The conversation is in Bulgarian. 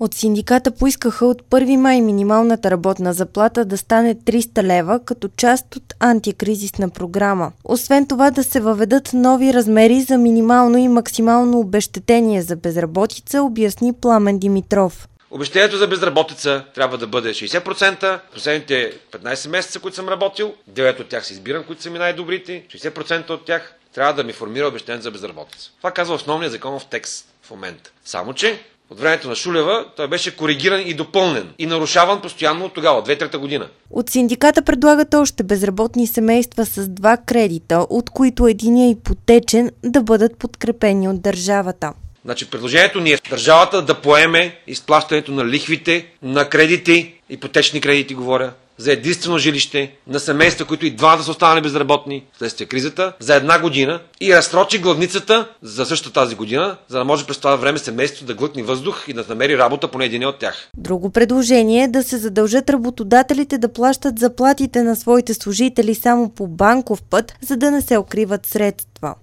От синдиката поискаха от 1 май минималната работна заплата да стане 300 лева като част от антикризисна програма. Освен това да се въведат нови размери за минимално и максимално обезщетение за безработица, обясни Пламен Димитров. Обезщетението за безработица трябва да бъде 60%. Последните 15 месеца, които съм работил, 9 от тях се избирам, които са ми най-добрите, 60% от тях трябва да ми формира обезщетението за безработица. Това казва основният законов текст в момента. Само че от времето на Шулева той беше коригиран и допълнен и нарушаван постоянно от тогава, 2-3 година. От синдиката предлагат още безработни семейства с 2 кредита, от които единия ипотечен, да бъдат подкрепени от държавата. Значи предложението ни е държавата да поеме изплащането на лихвите, на кредити, ипотечни кредити говоря, за единствено жилище, на семейства, които и двамата са останали безработни вследствие кризата, за 1 година и разсрочи главницата за същата тази година, за да може през това време семейството да глътне въздух и да намери работа поне един от тях. Друго предложение е да се задължат работодателите да плащат заплатите на своите служители само по банков път, за да не се укриват средства.